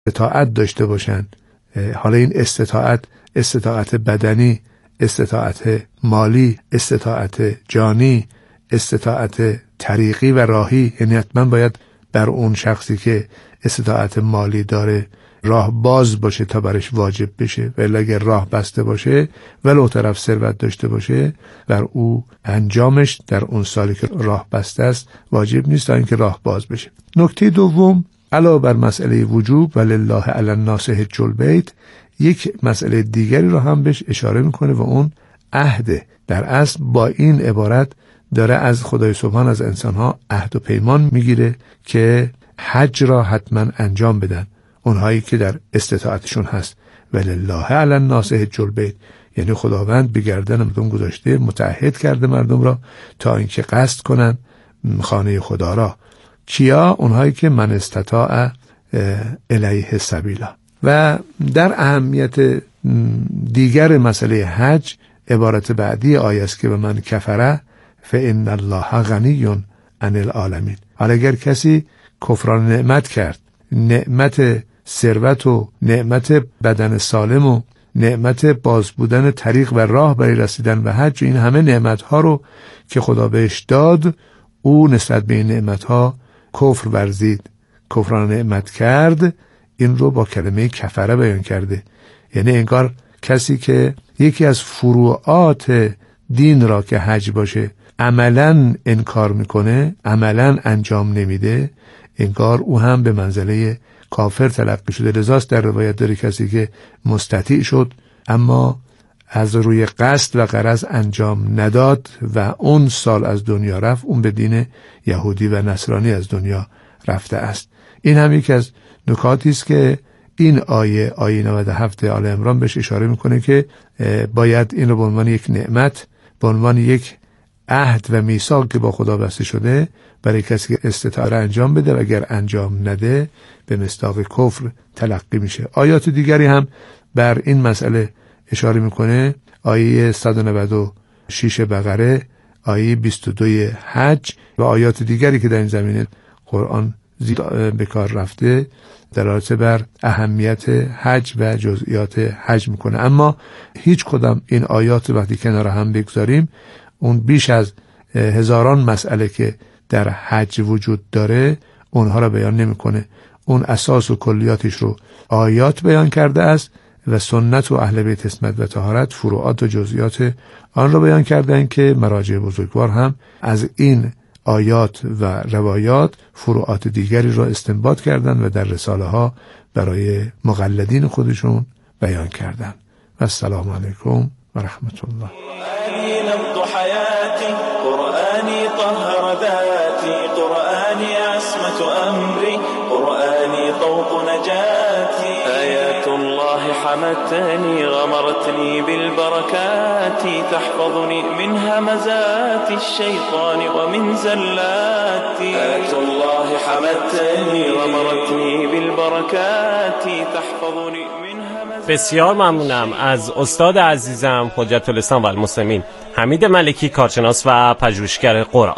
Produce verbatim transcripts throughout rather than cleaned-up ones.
استطاعت داشته باشن. حالا این استطاعت استطاعت بدنی، استطاعت مالی، استطاعت جانی، استطاعت طریقی و راهی، یعنی حتما باید بر اون شخصی که استطاعت مالی داره راه باز باشه تا برش واجب بشه، ولی اگر راه بسته باشه ولو طرف ثروت داشته باشه بر او انجامش در اون سالی که راه بسته است واجب نیست تا اینکه راه باز بشه. نکته دوم علاوه بر مسئله وجوب ولله علی الناس حج البیت، یک مسئله دیگری رو هم بهش اشاره میکنه و اون عهده. در اصل با این عبارت داره از خدای سبحان از انسانها عهد و پیمان میگیره که حج را حتما انجام بدن، اونهایی که در استطاعتشون هست. ولله علی الناس حج البیت، یعنی خداوند به گردن مردم گذاشته، متعهد کرده مردم را تا اینکه قصد کنن خانه خدا را. کیا؟ اونهایی که من استطاع الیه سبیلا. و در اهمیت دیگر مسئله حج عبارت بعدی آیه است که به من کفره فإن الله غنی عن العالمین. حالا اگر کسی کفران نعمت کرد، نعمت ثروت و نعمت بدن سالم و نعمت باز بودن طریق و راه برای رسیدن به حج، این همه نعمت ها رو که خدا بهش داد، او نسبت به این نعمت ها کفر ورزید، کفران نعمت کرد. این رو با کلمه کفره بیان کرده، یعنی انگار کسی که یکی از فروعات دین را که حج باشه عملاً انکار میکنه، عملاً انجام نمیده، انگار او هم به منزله کافر تلقی شده. لذاست در روایت داره کسی که مستطیع شد اما از روی قصد و غرض انجام نداد و اون سال از دنیا رفت، اون به دین یهودی و نصرانی از دنیا رفته است. این هم یکی از نکاتی است که این آیه آیه نود و هفت آل عمران بهش اشاره میکنه که باید این رو به عنوان یک نعمت، به عنوان یک عهد و میثاق که با خدا بسته شده برای کسی که استطاعت انجام بده و اگر انجام نده به مصداق کفر تلقی میشه. آیات دیگری هم بر این مسئله اشاره میکنه. آیه صد و نود و شش بقره، آیه بیست و دو حج و آیات دیگری که در این زمینه قرآن زیاد به کار رفته دلالت بر اهمیت حج و جزئیات حج میکنه. اما هیچ کدام این آیات وقتی کنار هم بگذاریم، اون بیش از هزاران مسئله که در حج وجود داره اونها را بیان نمیکنه. اون اساس و کلیاتش رو آیات بیان کرده است و سنت و اهل بیت عصمت و طهارت فروعات و جزئیات آن را بیان کردن که مراجع بزرگوار هم از این آیات و روایات فروعات دیگری را استنباط کردند و در رساله ها برای مقلدین خودشون بیان کردند. و السلام علیکم و رحمت الله. قرآنی نبض حیاتی، قرآنی طهر ذاتی، قرآنی عصمت امری، قرآنی طوق نجاتی. آیات الله حمتني غمرتني بالبركات، تحفظني من همزات الشيطان ومن زلات. آيات الله حمتني غمرتني بالبركات، تحفظني من همزات. بسیار ممنونم از استاد عزیزم حجت الاسلام و المسلمین حمید ملکی، کارشناس و پژوهشگر قرآن.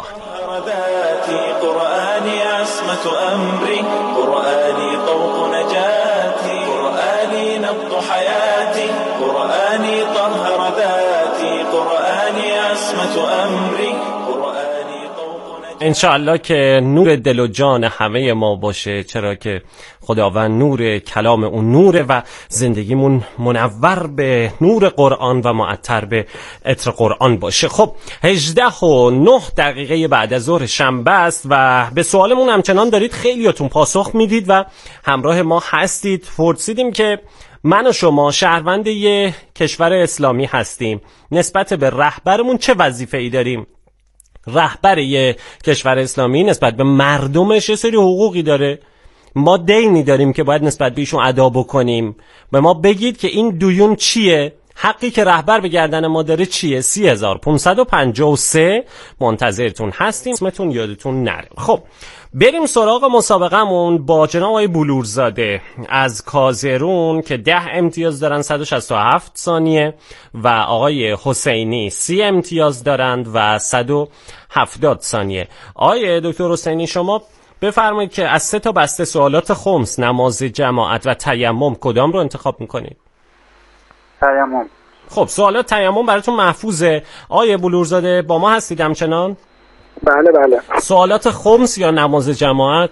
قرآنی عصمت امری، قرآنی طوق نجاتی، قرآنی نبض حیاتی، قرآنی طهر ذاتی، قرآنی عصمت امری، قرآنی طوق نجاتی. انشاءالله که نور دل و جان همه ما باشه، چرا که خداوند نور کلام اون نوره و زندگیمون منور به نور قرآن و معطر به عطر قرآن باشه. خب هجده و نه دقیقه بعد از ظهر شنبه است و به سوالمون همچنان دارید خیلیاتون پاسخ میدید و همراه ما هستید. پرسیدیم که من و شما شهروند یه کشور اسلامی هستیم، نسبت به رهبرمون چه وظیفه‌ای داریم؟ رهبر یه کشور اسلامی نسبت به مردمش یه سری حقوقی داره، ما دینی داریم که باید نسبت به ایشون ادا بکنیم. به ما بگید که این دیون چیه؟ حقی که رهبر به گردن ما داره چیه؟ سی هزار و پانصد و پنجاه و سه منتظرتون هستیم، اسمتون یادتون نره. خب بریم سراغ مسابقه‌مون با جناب آقای بلورزاده از کازرون که ده امتیاز دارن صد و شصت و هفت ثانیه و آقای حسینی سی امتیاز دارند و صد و هفتاد ثانیه. آقای دکتر حسینی شما بفرمایید که از سه تا بسته سوالات خمس، نماز جماعت و تیمم کدام رو انتخاب میکنید؟ تیمم. خب سوالات تیمم براتون محفوظه. آیه بلورزاده با ما هستید همچنان؟ بله بله. سوالات خمس یا نماز جماعت؟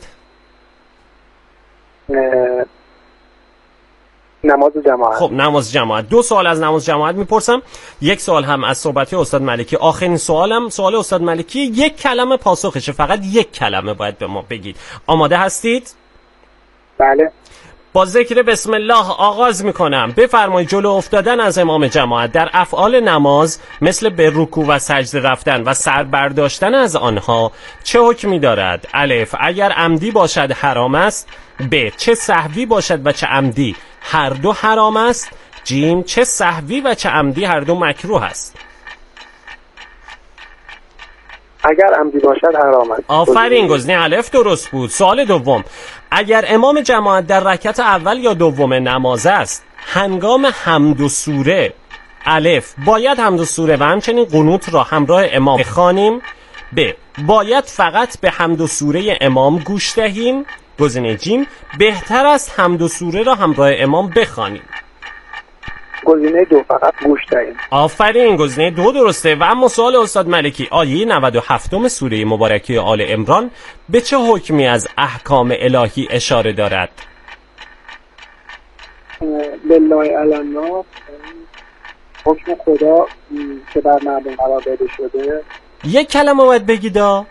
نماز جماعت. خب نماز جماعت. دو سوال از نماز جماعت میپرسم، یک سوال هم از صحبتی استاد ملکی. آخرین سوالم سوال استاد ملکی، یک کلمه پاسخشه، فقط یک کلمه باید به ما بگید. آماده هستید؟ بله. با ذکر بسم الله آغاز میکنم. بفرمایید جلو افتادن از امام جماعت در افعال نماز مثل به رکوع و سجده رفتن و سر برداشتن از آنها چه حکمی دارد؟ الف اگر عمدی باشد حرام است. ب چه سهوی باشد و چه عمدی هر دو حرام است. جیم چه سهوی و چه عمدی هر دو مکروه است. اگر عمدی باشد حرام است. آفرین، گزینه الف درست بود. سوال دوم، اگر امام جماعت در رکعت اول یا دوم نماز است هنگام حمد و سوره، الف باید حمد و سوره و همچنین قنوت را همراه امام بخوانیم. ب باید فقط به حمد و سوره امام گوش دهیم. گزینه جیم بهتر است حمد و سوره را همراه امام بخوانیم. گزینه دو فقط گوش دهیم. آفرین، گزینه دو درسته. و اما سوال استاد ملکی، آیه نود و هفت سوره مبارکه آل عمران به چه حکمی از احکام الهی اشاره دارد؟ لله علی الناس، حکم خدا که بر مردم قرار داده شده. یک کلمه باید بگیدا؟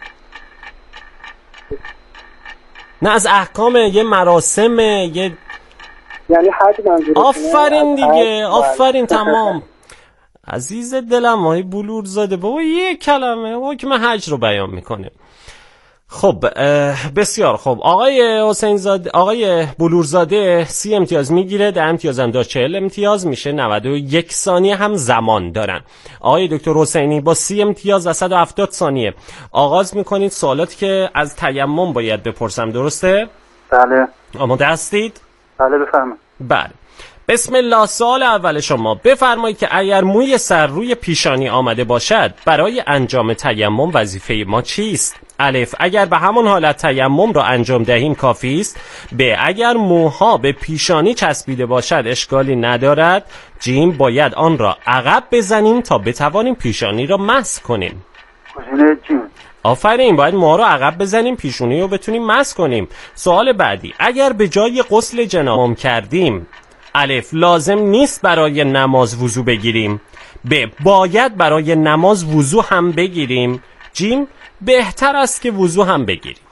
نه از احکام یه مراسم یه یعنی حج منظورتونه. آفرین دیگه، آفرین تمام. عزیز دلم های بلورزاده بابا یه کلمه حکم حج رو بیان میکنه. خب بسیار خب، آقای حسین زاده، آقای بلورزاده سی امتیاز میگیره، ده امتیاز هم داشت، چهل امتیاز میشه، نود و یک ثانیه هم زمان دارن. آقای دکتر حسینی با سی امتیاز و صد و هفتاد ثانیه آغاز میکنید سوالاتی که از تیمم باید بپرسم، درسته؟ بله. آماده هستید؟ بله بفرمایید. بله. بسم الله. سوال اول شما، بفرمایید که اگر موی سر روی پیشانی آمده باشد برای انجام تیمم وظیفه ما چیست؟ الف اگر به همون حالت تیمم را انجام دهیم کافی است. ب اگر موها به پیشانی چسبیده باشد اشکالی ندارد. جیم باید آن را عقب بزنیم تا بتوانیم پیشانی را مسح کنیم. گزینه جیم. آفرین، باید موها رو عقب بزنیم پیشونی رو بتونیم مسح کنیم. سوال بعدی، اگر به جای غسل جنابت کردیم، الف لازم نیست برای نماز وضو بگیریم. ب باید برای نماز وضو هم بگیریم. جیم بهتر است که وضو هم بگیریم.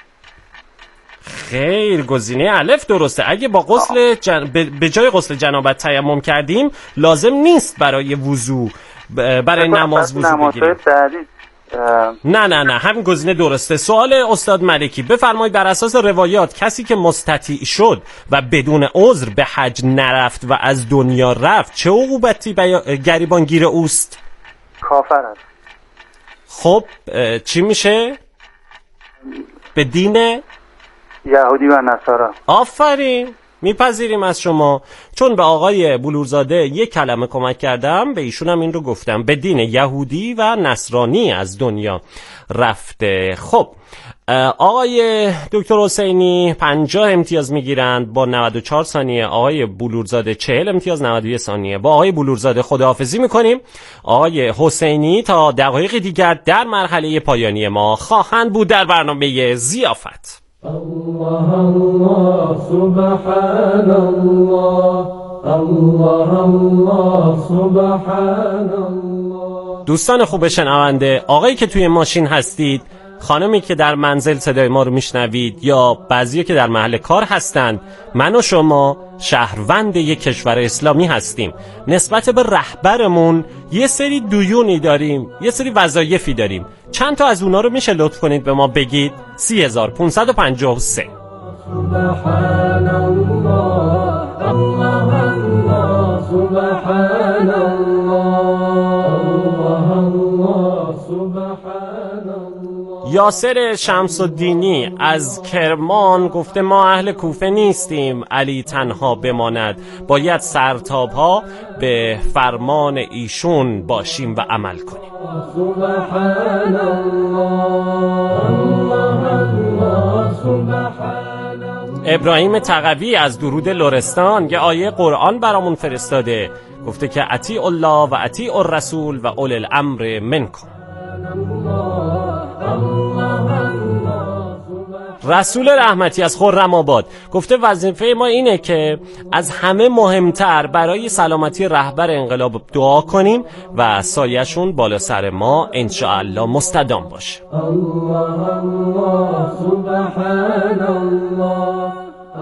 خیر، گزینه الف درسته. اگه با غسل جن... به جای غسل جنابت تیمم کردیم لازم نیست برای وضو برای نماز وضو بگیریم. نه نه نه همین گزینه درسته. سوال استاد ملکی، بفرمایید بر اساس روایات کسی که مستطیع شد و بدون عذر به حج نرفت و از دنیا رفت چه عقوبتی به گریبانگیر اوست؟ کافر است. خب چی میشه؟ به دین یهودی و نصارا. آفرین، میپذیریم از شما. چون به آقای بلورزاده یک کلمه کمک کردم به ایشون هم این رو گفتم، به دین یهودی و نصرانی از دنیا رفته. خب آقای دکتر حسینی پنجاه امتیاز میگیرند با نود و چهار ثانیه، آقای بلورزاده چهل امتیاز نود و یک ثانیه. با آقای بلورزاده خداحافظی میکنیم. آقای حسینی تا دقایق دیگر در مرحله پایانی ما خواهند بود در برنامه ضیافت. الله الله سبحان الله، الله الله سبحان الله. دوستان خوب شنونده، آقایی که توی ماشین هستید، خانمی که در منزل صدای ما رو میشنوید، یا بعضی که در محل کار هستند، من و شما شهروند یک کشور اسلامی هستیم. نسبت به رهبرمون یه سری دیونی داریم، یه سری وظایفی داریم. چند تا از اونا رو میشه لطف کنید به ما بگید؟ سی هزار و پانصد و پنجاه و سه. سبحان الله، الله الله سبحان الله، الله الله سبحان الله. یاسر شمس الدینی از کرمان گفته ما اهل کوفه نیستیم، علی تنها بماند، باید سرتاب ها به فرمان ایشون باشیم و عمل کنیم. سبحان الله، الله الله ابراهیم تقوی از درود لرستان یه آیه قرآن برامون فرستاده، گفته که اطیع الله و اطیع الرسول و اولی الامر منکم. رسول رحمتی از خرم آباد گفته وظیفه ما اینه که از همه مهمتر برای سلامتی رهبر انقلاب دعا کنیم و سایه‌شون بالا سر ما انشاءالله مستدام باشه. الله الله سبحان الله.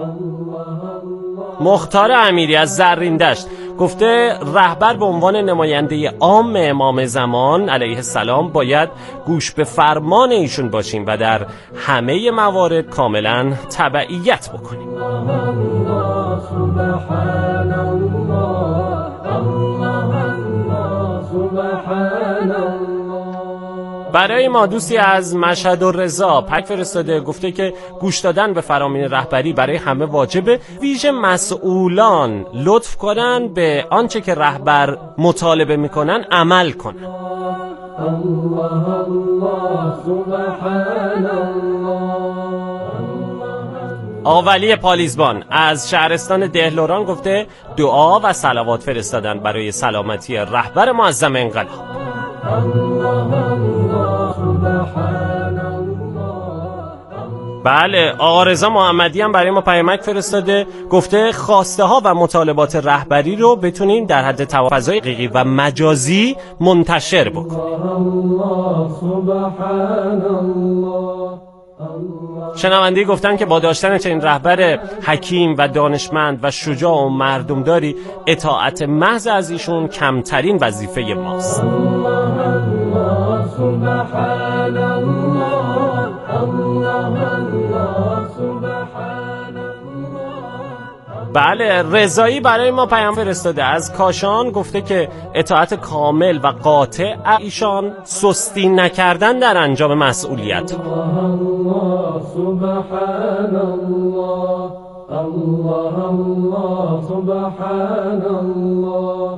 مختار امیری از زرین دشت گفته رهبر به عنوان نماینده عام امام زمان علیه السلام باید گوش به فرمان ایشون باشیم و در همه موارد کاملا تبعیت بکنیم. الله سبحان الله. الله الله سبحان الله. برای ما دوستی از مشهد الرضا پک فرستاده، گفته که گوش دادن به فرامین رهبری برای همه واجبه، ویژه مسئولان لطف کنن به آنچه که رهبر مطالبه میکنن عمل کنن. الله الله سبحان الله. آولی پالیزبان از شهرستان دهلوران گفته دعا و صلوات فرستادن برای سلامتی رهبر معظم انقلاب. بله، آقا رضا محمدی هم برای ما پیامک فرستاده، گفته خواسته ها و مطالبات رهبری رو بتونیم در حد توافضای حقیقی و مجازی منتشر بکنیم. شنوندگی گفتن که با داشتن چنین رهبر حکیم و دانشمند و شجاع و مردمداری اطاعت محض از ایشون کمترین وظیفه ماست. بله، رضایی برای ما پیام فرستاده از کاشان، گفته که اطاعت کامل و قاطع ایشان، سستی نکردن در انجام مسئولیت. الله سبحان الله. الله الله سبحان الله.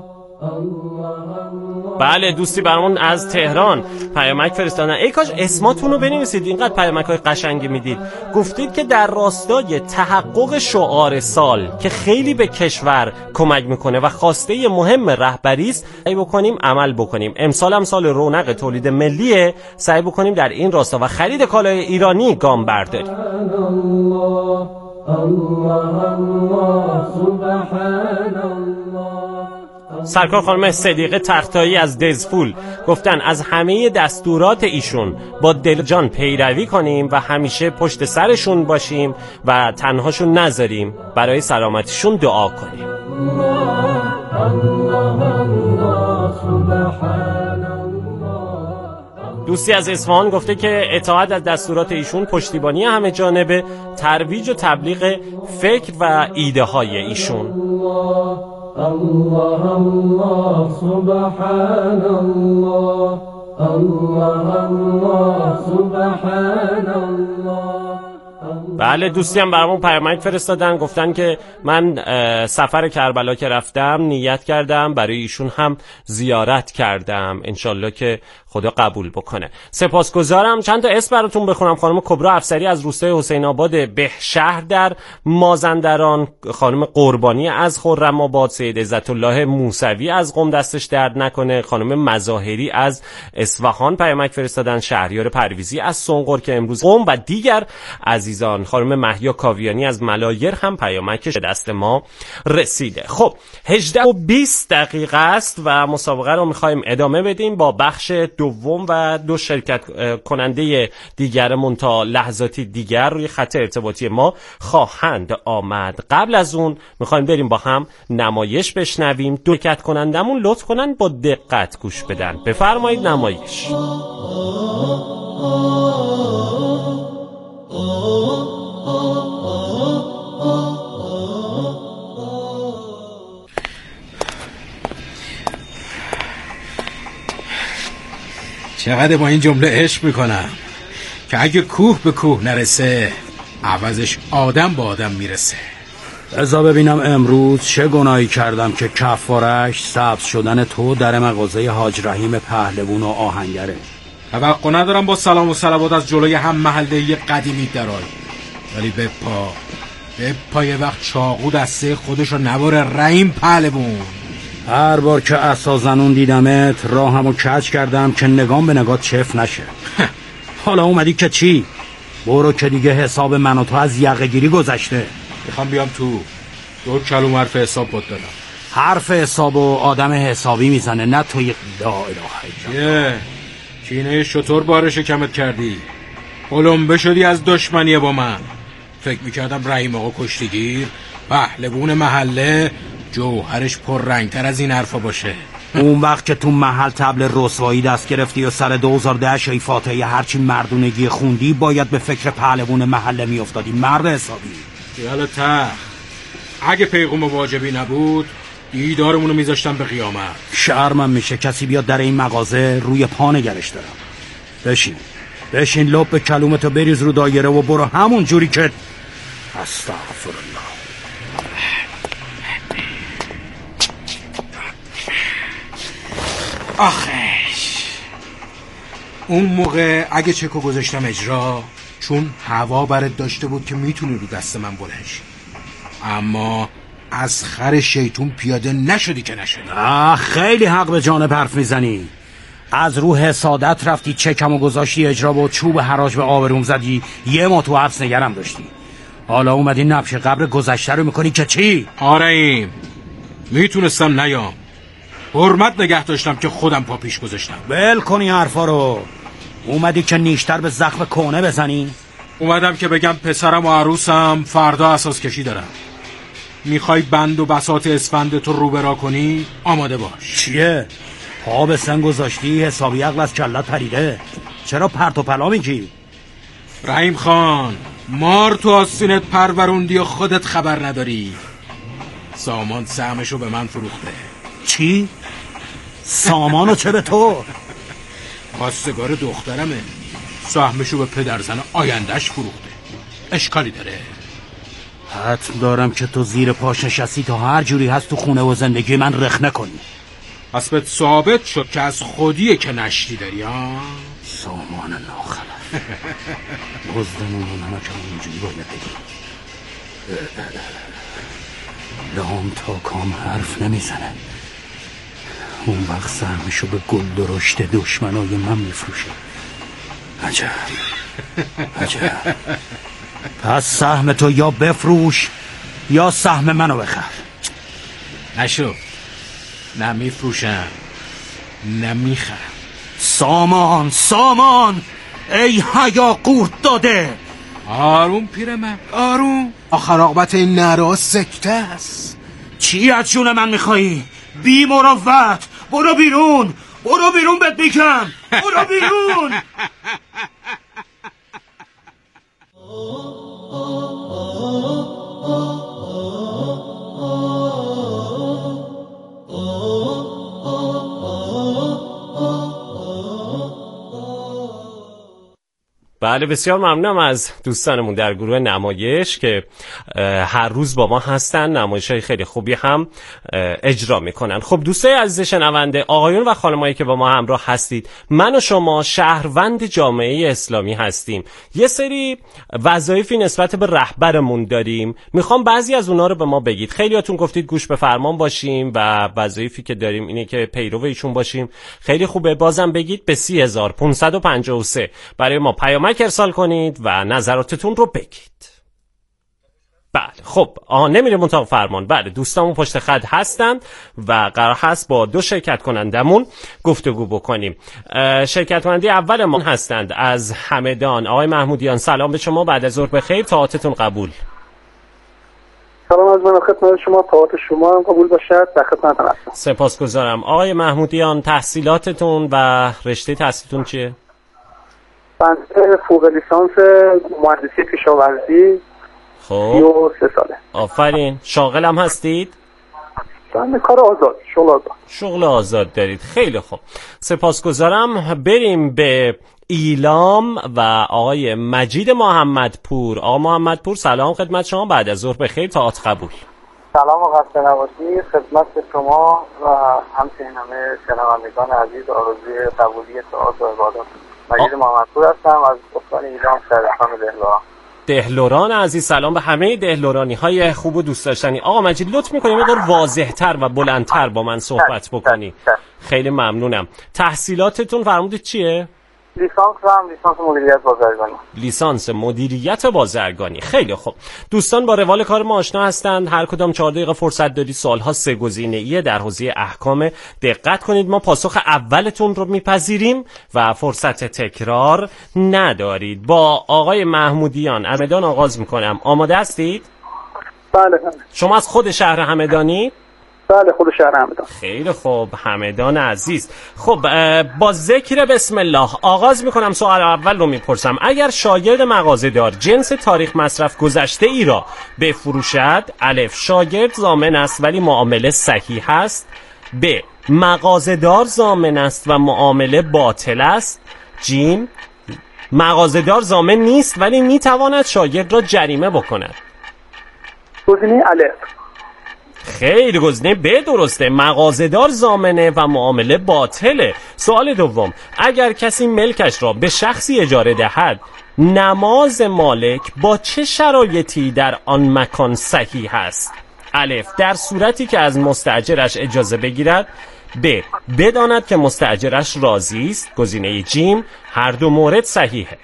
بله، دوستی برامون از تهران پیامک فرستادن، ای کاش اسماتون رو بنویسید، اینقدر پیامک‌های قشنگی میدید. گفتید که در راستای تحقق شعار سال که خیلی به کشور کمک میکنه و خواسته مهم رهبری است، سعی بکنیم عمل بکنیم. امسال هم سال رونق تولید ملیه، سعی بکنیم در این راستا و خرید کالای ایرانی گام برداریم. الله الله الله سبحان الله. سرکار خانم صدیقه تختایی از دزفول گفتن از همه دستورات ایشون با دل جان پیروی کنیم و همیشه پشت سرشون باشیم و تنهاشون نذاریم، برای سلامتیشون دعا کنیم. دوستی از اصفهان گفته که اطاعت از دستورات ایشون پشتیبانی همه جانبه، ترویج و تبلیغ فکر و ایده های ایشون. الله الله سبحان الله. الله الله سبحان الله. بله، دوستی هم برامون پیامک فرستادن، گفتن که من سفر کربلا که رفتم نیت کردم برای ایشون هم زیارت کردم، انشالله که خدا قبول بکنه. سپاسگزارم. چند تا اسم براتون بخونم. خانم کبرا افسری از روستای حسین آباد بهشهر در مازندران، خانم قربانی از خرم آباد، سید عزت الله موسوی از قم دستش درد نکنه، خانم مظاهری از اصفهان پیامک فرستادن، شهریار پرویزی از سنقر که امروز قم و دیگر عزیزان، خانم مهیا کاویانی از ملایر هم پیامکش دست ما رسیده. خب هجده و بیست دقیقه است و مسابقه رو میخوایم ادامه بدیم با بخش دوم و دو شرکت کننده دیگرمون تا لحظاتی دیگر روی خط ارتباطی ما خواهند آمد. قبل از اون میخوایم بریم با هم نمایش بشنویم. دو شرکت کنندمون لطف کنن با دقت گوش بدن. بفرمایید نمایش. چقدر با این جمله عشق میکنم که اگه کوه به کوه نرسه عوضش آدم با آدم میرسه. بذار ببینم امروز چه گناهی کردم که کفارش سبز شدن تو در مغازه حاج رحیم پهلوون و آهنگره. توقع ندارم با سلام و صلوات از جلوی هم محلهی قدیمی درای، ولی به پا پای وقت چاقو دسته خودشو نباره رحیم پهلوون. هر بار که عصا زنون دیدمت راهمو کج کردم که نگام به نگات چف نشه. حالا اومدی که چی؟ برو که دیگه حساب من و تو از یقه گیری گذشته. میخوام بیام تو. دو کلوم حرف حساب بود دادم. حرف حساب و آدم حسابی میزنه، نه توی لا اله الا الله. کینه شطور بار شکمت کردی، قلمبه شدی از دشمنی با من. فکر میکردم رحیم آقا کشتیگیر پهلوون محله جوهرش پر رنگتر از این حرفا باشه. اون وقت که تو محل طبل رسوایی دست گرفتی و سر دو هزار و ده شای فاتحه هرچی مردونگی خوندی باید به فکر پهلوون محله میافتادی. مرد حسابی. یالا تخت، اگه پیغام واجبی نبود دیدارمونو میذاشتم به قیامت. شرمم میشه کسی بیاد در این مغازه روی پا نگرش دارم. بشین بشین لب به کلومتو بریز رو دایره و برو همون جوری که استغفرالله. آخش اون موقع اگه چکو گذاشتم اجرا چون هوا برات داشته بود که میتونی رو دست من بلنشی، اما از خر شیطون پیاده نشدی که نشدی. آه خیلی حق به جانب حرف میزنی. از رو حسادت رفتی چکمو گذاشتی اجرا و چوب حراج به آبروم زدی، یه ما تو حبس نگرم داشتی. حالا اومدی نبش قبر گذشته رو میکنی که چی؟ آرهیم میتونستم نیام، حرمت نگه داشتم که خودم پا پیش گذاشتم. ول کنی حرفا رو. اومدی که نیشتر به زخم کونه بزنی؟ اومدم که بگم پسرم و عروسم فردا اساس کشی دارم. میخوای بند و بساط اسفند تو رو برا کنی؟ آماده باش. چیه؟ پا به سن گذاشتی حسابی عقل از کلت پریده. چرا پرت و پلا میگی؟ رحیم خان، مار تو آستینت پروروندی و خودت خبر نداری. سامان سهمشو به من فروخته. چی؟ سامانو چه به تو؟ خواستگار دخترمه، سهمشو به پدرزن آیندهش فروخته. اشکالی داره؟ حتم دارم که تو زیر پاش نشستی تا هر جوری هست تو خونه و زندگی من رخ نکنی. پس بهت ثابت شد که از خودیه که نشتی داری ها؟ سامان ناخلف بزدنون رو نمکم اینجوری باید بگی. لام تا کام حرف نمیزنه. اون وقت سهمشو به گل درشت دشمنای من میفروشه. عجب عجب. پس سهم تو یا بفروش یا سهم منو بخر. نشو، نمیفروشم نمیخرم. سامان سامان ای حیا قورت داده. آروم پیرمرد آروم. آخر عاقبت این نرا سکته است. چی از جون من میخوایی؟ بی مروت برو بیرون، برو بیرون بهت میگم، برو بیرون. بله بسیار ممنونم از دوستانمون در گروه نمایش که هر روز با ما هستن، نمایش‌های خیلی خوبی هم اجرا میکنن. خب دوستای عزیز شنونده، آقایون و خانمایی که با ما همراه هستید، من و شما شهروند جامعه اسلامی هستیم. یه سری وظایفی نسبت به رهبرمون داریم، میخوام بعضی از اونا رو به ما بگید. خیلیاتون گفتید گوش به فرمان باشیم و وظایفی که داریم اینه که پیرو ایشون باشیم. خیلی خوبه، بازم بگید به سی هزار و پانصد و پنجاه و سه برای ما پیام ارسال کنید و نظراتتون رو بگید. بله خب آها نمیریم اتاق فرمان. بله دوستامون پشت خط هستند و قرار هست با دو شرکت کنندمون گفتگو بکنیم. شرکت کننده اول ما هستند از همدان آقای محمودیان. سلام به شما، بعد از ظهر بخیر، طاعتتون قبول. سلام از من خدمت شما، طاعت شما هم قبول باشد. در خدمتتون هستم. سپاسگزارم. آقای محمودیان تحصیلاتتون و رشته تحصیلتون چیه؟ بنده فوق لیسانس مهندسی کشاورزی. خب سی و سه ساله. آفرین. شاغل هم هستید؟ بنده کار آزاد، شغل آزاد. شغل آزاد دارید، خیلی خوب، سپاسگزارم. بریم به ایلام و آقای مجید محمدپور. آقا محمدپور سلام خدمت شما، بعد از ظهر بخیر، طاعت قبول. سلام و قصد نوازی خدمت شما و همچنین همه شنوندگان عزیز. آرزوی قبولی طاعت و عبادات. مجید محمدپور هستم از استان ایلام، شهرستان دهلوها. دهلوران عزیز. سلام به همه دهلورانی های خوب و دوست داشتنی. آقا مجید لطف می‌کنی یه مقدار واضح‌تر و بلندتر با من صحبت بکنی؟ خیلی ممنونم. تحصیلاتتون فرمودید چیه؟ لیسانس هم لیسانس مدیریت بازرگانی. لیسانس مدیریت بازرگانی. خیلی خوب. دوستان با روال کار ما آشنا هستند. هر کدام چهار دقیقه فرصت دارید. سوال‌ها سه گزینه‌ایه در حوزه احکام. دقت کنید ما پاسخ اولتون رو میپذیریم و فرصت تکرار ندارید. با آقای محمودیان همدان آغاز میکنم. آماده هستید؟ بله بله. شما از خود شهر همدانی؟ بله خود شهر همدان. خیلی خوب همدان عزیز. خب با ذکر بسم الله آغاز میکنم. سوال اول رو میپرسم. اگر شاگرد مغازه‌دار جنس تاریخ مصرف گذشته ای را بفروشد، الف شاگرد ضامن است ولی معامله صحیح است، ب مغازه‌دار ضامن است و معامله باطل است، جیم مغازه‌دار ضامن نیست ولی میتواند شاگرد را جریمه بکند. گزینه الف. خیلی گزینه ب درسته. مغازه‌دار ضامنه و معامله باطله. سوال دوم. اگر کسی ملکش را به شخصی اجاره دهد، نماز مالک با چه شرایطی در آن مکان صحیح است؟ الف در صورتی که از مستاجرش اجازه بگیرد، ب بداند که مستاجرش راضی است، گزینه جیم هر دو مورد صحیحه.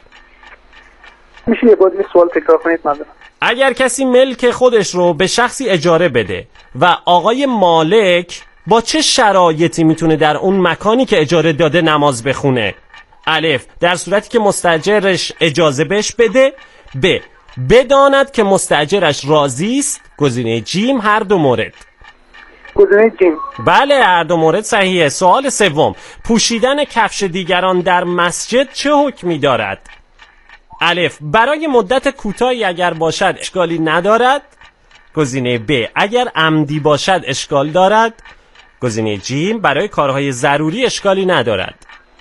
میشه یه بار سوال تکرار کنید ممنونم. اگر کسی ملک خودش رو به شخصی اجاره بده و آقای مالک با چه شرایطی میتونه در اون مکانی که اجاره داده نماز بخونه؟ الف در صورتی که مستاجرش اجازه بهش بده، ب بداند که مستاجرش راضی است، گزینه جیم هر دو مورد. گزینه جیم. بله هر دو مورد صحیحه. سوال سوم. پوشیدن کفش دیگران در مسجد چه حکمی دارد؟ الف برای مدت کوتاهی اگر باشد اشکالی ندارد، گزینه ب اگر عمدی باشد اشکال دارد، گزینه جیم برای کارهای ضروری اشکالی ندارد.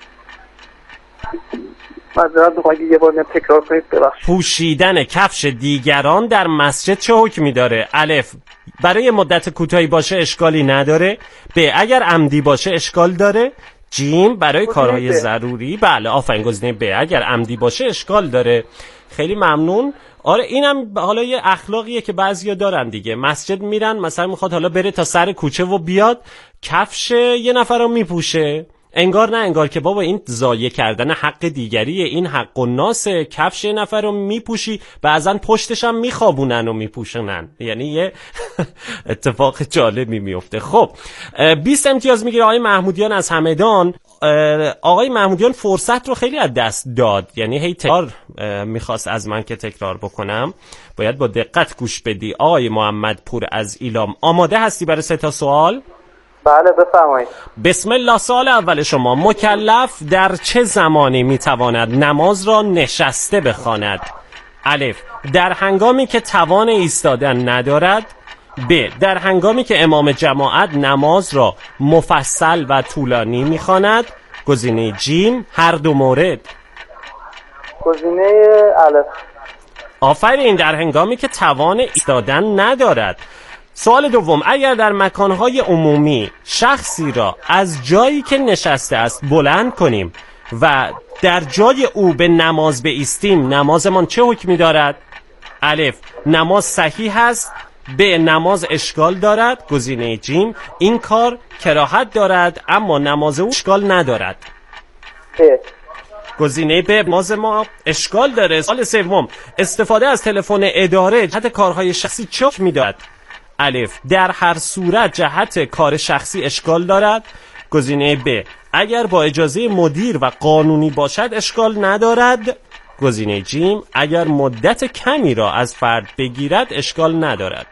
معذرت می‌خوام یه بار تکرار کنید ببخشید. پوشیدن کفش دیگران در مسجد چه حکمی داره؟ الف برای مدت کوتاهی باشه اشکالی نداره، ب اگر عمدی باشه اشکال داره، جیم برای کارهای ضروری. بله آفرین گزینه ب اگر عمدی باشه اشکال داره. خیلی ممنون. آره اینم حالا یه اخلاقیه که بعضیا دارن دیگه. مسجد میرن مثلا میخواد حالا بره تا سر کوچه و بیاد کفش یه نفر رو میپوشه، انگار نه انگار که بابا این ضایع کردن حق دیگریه، این حق الناس. کفش یه نفر رو میپوشی بعضن پشتش هم میخوابونن و میپوشنن، یعنی یه اتفاق جالبی میفته. خب بیست امتیاز میگیره آقای محمودیان از همدان. آقای محمودیان فرصت رو خیلی از دست داد، یعنی هی تکرار میخواست از من که تکرار بکنم. باید با دقت گوش بدی. آقای محمد پور از ایلام آماده هستی برای سه تا سوال؟ بله بفرمایید. بسم الله. سوال اول شما. مکلف در چه زمانی میتواند نماز را نشسته بخواند؟ الف در هنگامی که توان ایستادن ندارد، ب در هنگامی که امام جماعت نماز را مفصل و طولانی میخواند، گزینه جیم هر دو مورد. گزینه الف. آفرین در هنگامی که توان ایستادن ندارد. سوال دوم. اگر در مکانهای عمومی شخصی را از جایی که نشسته است بلند کنیم و در جای او به نماز بایستیم، نمازمان چه حکمی دارد؟ الف نماز صحیح است، ب نماز اشکال دارد، گزینه جیم این کار کراهت دارد اما نماز او اشکال ندارد. ب گزینه ب نماز ما اشکال داره. سوال سوم. استفاده از تلفن اداره جهت کارهای شخصی چه حکمی دارد؟ الف در هر صورت جهت کار شخصی اشکال دارد، گزینه ب اگر با اجازه مدیر و قانونی باشد اشکال ندارد، گزینه جیم اگر مدت کمی را از فرد بگیرد اشکال ندارد.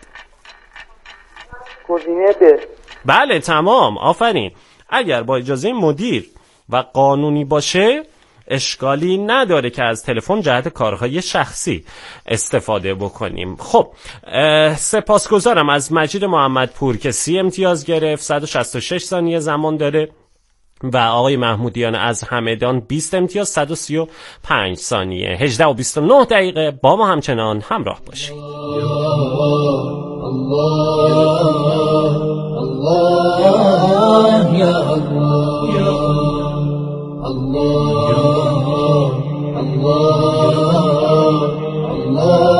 گزینه ب. بله تمام آفرین. اگر با اجازه مدیر و قانونی باشه اشکالی نداره که از تلفن جهت کارهای شخصی استفاده بکنیم. خب سپاسگزارم از مجید محمد پور که سی امتیاز گرفت، صد و شصت و شش ثانیه زمان داره، و آقای محمودیان از همدان بیست امتیاز، صد و سی و پنج ثانیه. هجده و بیست و نه دقیقه با ما همچنان همراه باشید. الله یا الله یا الله الله الله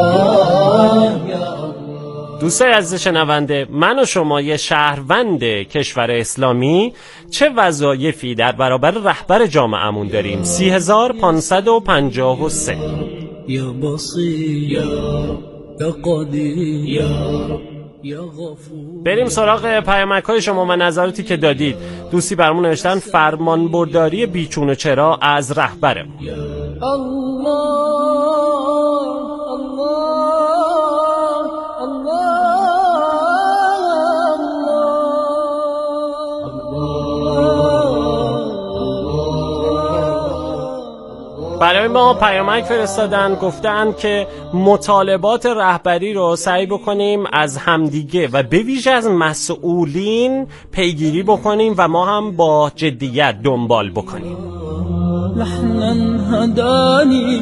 دوستای عزیز شنونده، من و شما یه شهروند کشور اسلامی چه وظایفی در برابر رهبر جامعه‌مون داریم؟ سی هزار پانصد و پنجاه و سه. یا بصیر یا قدیر یا غفور. بریم سراغ پیامک‌های شما و نظراتی که دادید. دوستی برامون نوشتن فرمانبرداری بیچون و چرا از رهبرمون. الله الله برای ما پیامک فرستادن، گفتن که مطالبات رهبری رو سعی بکنیم از همدیگه و به ویژه از مسئولین پیگیری بکنیم و ما هم با جدیت دنبال بکنیم. لحنا هدانی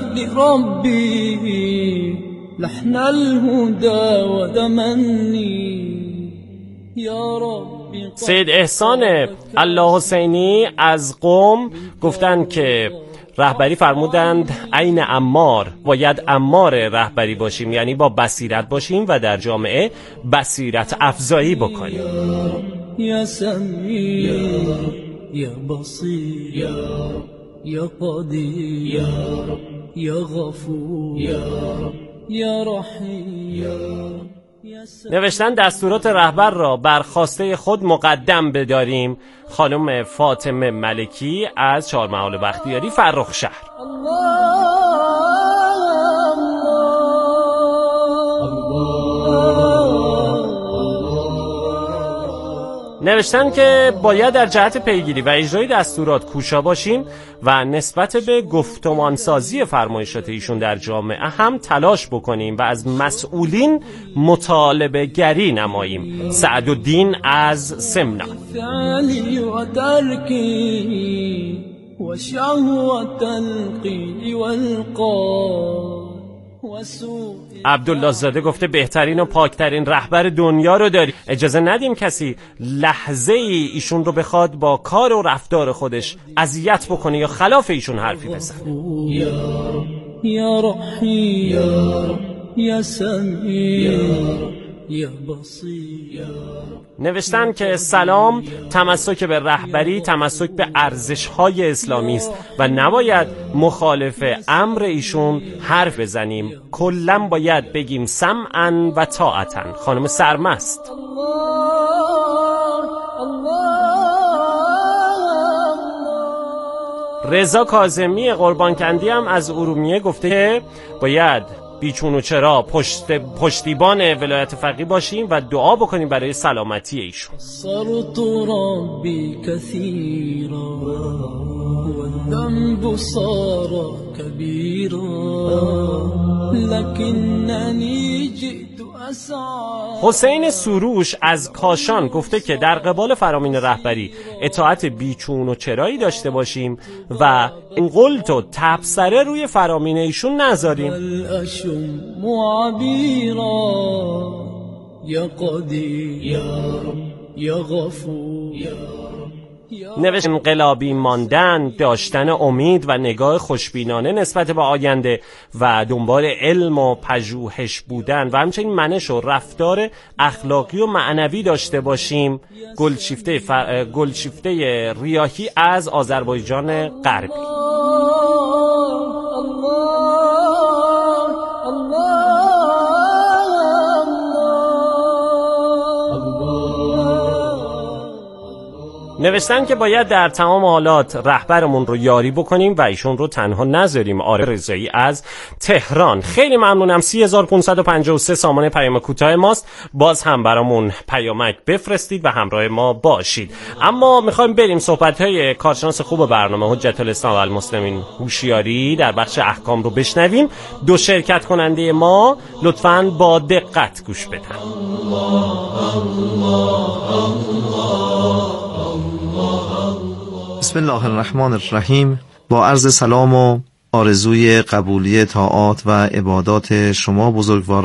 لربی لحن الهدى ودمنی یا ربی. سید احسان الله حسینی از قم گفتن که رهبری فرمودند عین عمار، باید عمار رهبری باشیم، یعنی با بصیرت باشیم و در جامعه بصیرت افزایی بکنیم. یا سمیع یا بصیر یا قدیر یا غفور یا رحیم. نوشتن دستورات رهبر را بر خواسته خود مقدم بداریم. خانم فاطمه ملکی از چهارمحال بختیاری فرخ شهر. نوشتن که باید در جهت پیگیری و اجرای دستورات کوشا باشیم و نسبت به گفتمانسازی فرمایشات ایشون در جامعه هم تلاش بکنیم و از مسئولین مطالبه گری نماییم. سعدالدین از سمنان. عبدالله زاده گفته بهترین و پاکترین رهبر دنیا رو داری، اجازه ندیم کسی لحظه ای ایشون رو بخواد با کار و رفتار خودش اذیت بکنه یا خلاف ایشون حرفی بزنه. یا رحیم یا سمیع یا بصیر. نوشتن که سلام، تمسک به رهبری تمسک به ارزش‌های اسلامی است و نباید مخالف امر ایشون حرف بزنیم، کلاً باید بگیم سمعاً و طاعتاً. خانم سرمست. رضا کاظمی قربانکندی هم از ارومیه گفته که باید بیچون و چرا پشت پشتیبان ولایت فقیه باشیم و دعا بکنیم برای سلامتی ایشون. صرت ربی کثیرا والذنب صار کبیرا لکننی جئت اسعی. حسین سروش از کاشان گفته که در قبال فرامین رهبری اطاعت بیچون و چرایی داشته باشیم و این قلت و تبصره روی فرامین ایشون نذاریم. یا قدیر یا غفور. نوشت انقلابی ماندن، داشتن امید و نگاه خوشبینانه نسبت به آینده و دنبال علم و پژوهش بودن و همچنین منش و رفتار اخلاقی و معنوی داشته باشیم. گلشیفته ف... گلشیفته ریاحی از آذربایجان غربی. نوشتن که باید در تمام حالات رهبرمون رو یاری بکنیم و ایشون رو تنها نذاریم. عارف رضایی از تهران. خیلی ممنونم. سی هزار و پانصد و پنجاه و سه سامانه پیام کوتاه ماست. باز هم برامون پیامک بفرستید و همراه ما باشید. اما میخوایم بریم صحبت‌های کارشناس خوب برنامه حجت الاسلام و المسلمین هوشیاری در بخش احکام رو بشنویم. دو شرکت کننده ما لطفاً با دقت گوش بدن. بسم الله الرحمن الرحیم. با عرض سلام و آرزوی قبولی طاعات و عبادات شما بزرگواران